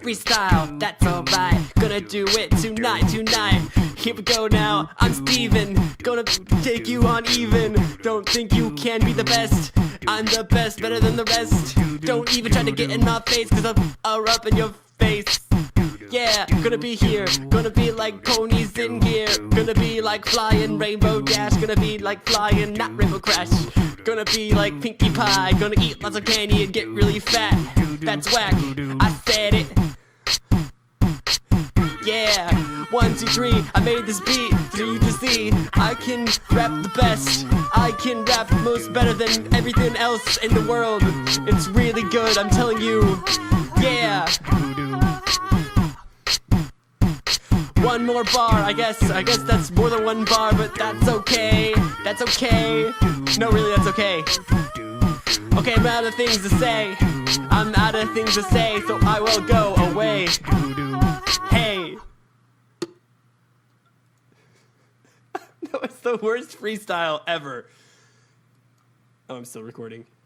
freestyle, that's alright. Gonna do it tonight. Here we go now, I'm Steven. Gonna take you on even. Don't think you can be the best. I'm the best, better than the rest. Don't even try to get in my face, cause I'm up in your face. Yeah, gonna be here, gonna be like ponies in gear. Gonna be like flying Rainbow Dash. Gonna be like flying, not Rainbow Crash. Gonna be like Pinkie Pie. Gonna eat lots of candy and get really fat. That's whack, I said it. Yeah, 1, 2, 3, I made this beat for you to see. I can rap the best. I can rap most better than everything else in the world. It's really good, I'm telling you. Yeah. One more bar, I guess that's more than one bar, but that's okay. That's okay. No, really, that's okay. Okay, I'm out of things to say. I'm out of things to say, so I will go away. Hey. That was the worst freestyle ever. Oh, I'm still recording.